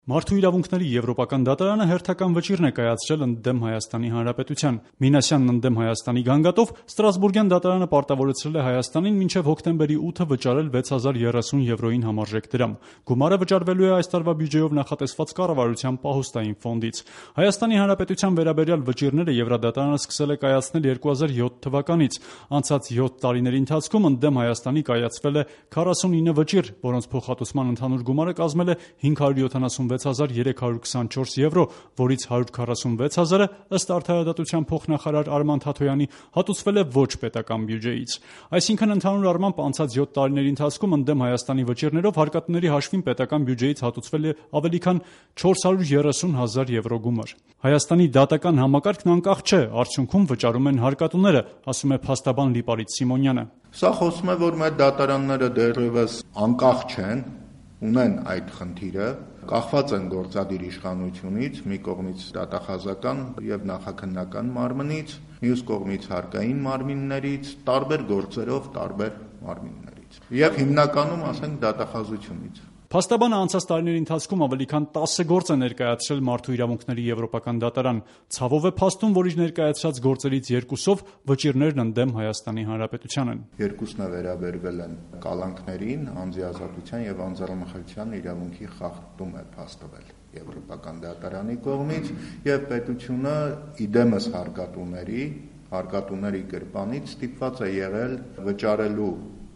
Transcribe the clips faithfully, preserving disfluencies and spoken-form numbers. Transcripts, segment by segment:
Մարդու իրավունքների եվրոպական դատարանը հերթական վճիռն է կայացրել ընդդեմ Հայաստանի Հանրապետության։ Մինասյանն ընդդեմ Հայաստանի գանգատով Ստրասբուրգյան դատարանը պարտավորեցրել է Հայաստանին մինչև հոկտեմբերի ութը վճարել վեց հազար երեսուն եվրոյին համարժեք դրամ։ Գումարը վճարվելու է այս տարվա բյուջեով նախատեսված կառավարության պահոստային ֆոնդից։ Հայաստանի Հանրապետության վերաբերյալ վճիռները Եվրադատարանը սկսել է կայացնել երկու հազար յոթ թվականից։ Անցած յոթ տարիների ընթացքում ընդդեմ Հայաստանի կայացվել է քառասունինը վճիռ, որոնց փոխհատուցման ընդհանուր գումարը կազմել է հինգ հարյուր յոթանասունվեց հազար երեք հարյուր քսանչորս եվրո, որից հարյուր քառասունվեց հազարը ըստ Արդարադատության փոխնախարար Արման Թաթոյանի հատուցվել է ոչ պետական բյուջեից։ Այսինքն ընդհանուր առմամբ անցած յոթ տարիների ընթացքում ընդդեմ Հայաստանի վճիռներով հարկատուների հաշվին պետական բյուջեից հատուցվել է ավելի քան չորս հարյուր երեսուն հազար եվրո գումար։ Հայաստանի դատական համակարգն անկախ չէ, արդյունքում վճարում են հարկատուները, ասում է փաստաբան Լիպարիտ Սիմոնյանը։ Սա խոսում է, որ մեր դատարանները դեռևս անկախ չեն, ունեն այդ խնդիրը, կախված են գործադիր իշխանությունից, մի կողմից դատախազական եւ նախաքննական մարմնից, մյուս կողմից հարկային մարմիններից, տարբեր գործերով տարբեր մարմիններից եւ հիմնականում ասենք դատախազությունից։ Փաստաբանը անցած տարիների ընթացքում ավելի քան տասը գործ է ներկայացրել Մարդու իրավունքների եվրոպական դատարան։ Ցավով է փաստում, որ իր ներկայացրած գործերից երկուսով վճիռներն ընդդեմ Հայաստանի Հանրապետության են։ Երկուսն է վերաբերվել են կալանքներին, անձի ազատության եւ անձեռնմխելիության իրավունքի խախտում է փաստվել Եվրոպական դատարանի կողմից եւ պետությունը իդեմս հարկատուների, հարկատուների գրպանից ստիպված է եղել վճարելու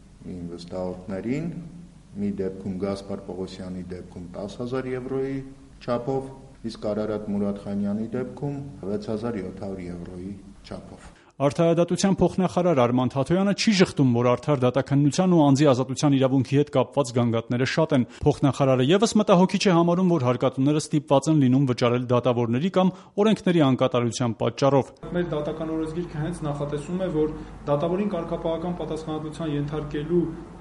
ինվեստորներին մի դեպքում Գասպար Պողոսյանի դեպքում տասը հազար եվրոյի չափով, իսկ Արարատ Մուրադխանյանի դեպքում վեց հազար յոթ հարյուր եվրոյի չափով։ Արդարադատության փոխնախարար Արման Թաթոյանը չի ժխտում, որ արդար դատաքննության ու անձի ազատության իրավունքի հետ կապված գանգատները շատ են։ Փոխնախարարը եւս մտահոգիչ է համարում, որ հարկատուները ստիպված են լինում վճարել դատավորների կամ օրենքների անկատարության պատճառով։ Մեր դատական օրենսգիրքը հենց նախատեսում է, որ դատավորին կարգապահական պատասխանատվության ենթարկելու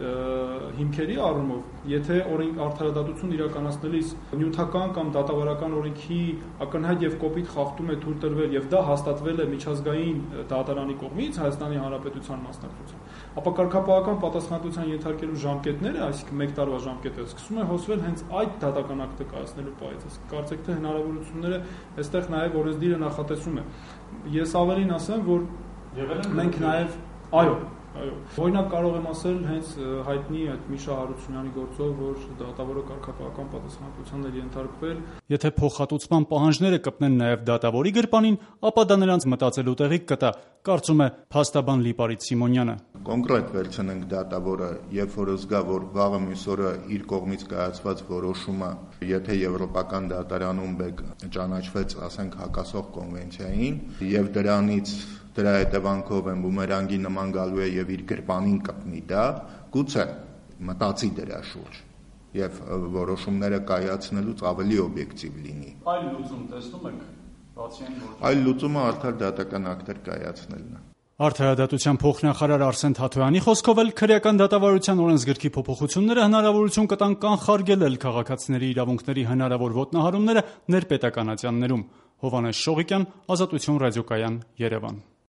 հիմքերի առումով, եթե օրենք արդարադատություն իրականացնելիս նյութական կամ դատավարական օրենքի ակնհայտ եւ կոպիտ խախտում է թույլ տրվել եւ դա հաստատվել է միջազգային դատարանի կողմից Հայաստանի Հանրապետության մասնակցությամբ, ապա կարգապահական պատասխանատվության ենթարկելու ժամկետները, այսինքն մեկ տարվա ժամկետը, սկսում է հոսվել հենց այդ դատական ակտը կայացնելու պահից։ Կարծեք թե հնարավորությունները այստեղ նաեւ օրենսդիրը նախատեսում է։ Ես ավելին ասեմ, որ մենք նաեւ այո Այո, օրինակ կարող եմ ասել հենց հայտնի այդ Միշա Հարությունյանի գործով, որ դատավորը կարգապահական պատասխանատվության էր ենթարկվել։ Եթե փոխհատուցման պահանջները կպնեն նաև դատավորի գրպանին, ապա դա նրանց մտածելու տեղիք կտա, կարծում է փաստաբան Լիպարիտ Սիմոնյանը։ Կոնկրետ վերցնենք դատավորը, երբ որ զգա, որ վաղը մյուս օրը իր կողմից կայացված որոշումը, եթե Եվրոպական դատարանում բեք ճանաչվեց, ասենք, հակասող կոնվենցիային, եւ դրանից դրա հետևանքով են բումերանգի նման գալու է եւ իր գրպանին կպնի դա, գուցե մտածի դրա շուրջ եւ որոշումները կայացնելուց ավելի օբյեկտիվ լինի։ Այլ լուծում տեսնում եք, բացի այն որ այլ լուծումը արդար դատական ակտեր կայացնելն է։ Արդարադատության փոխնախարար Արսեն Թաթոյանի խոսքով էլ քրեական դատավարության օրենսգրքի փոփոխությունները հնարավորություն կտան կանխարգելել քաղաքացիների իրավունքների հնարավոր ոտնահարումները ներպետականացյաններում։ Հովհաննես Շողիկյան, Ազատություն ռադիոկայան, Երևան։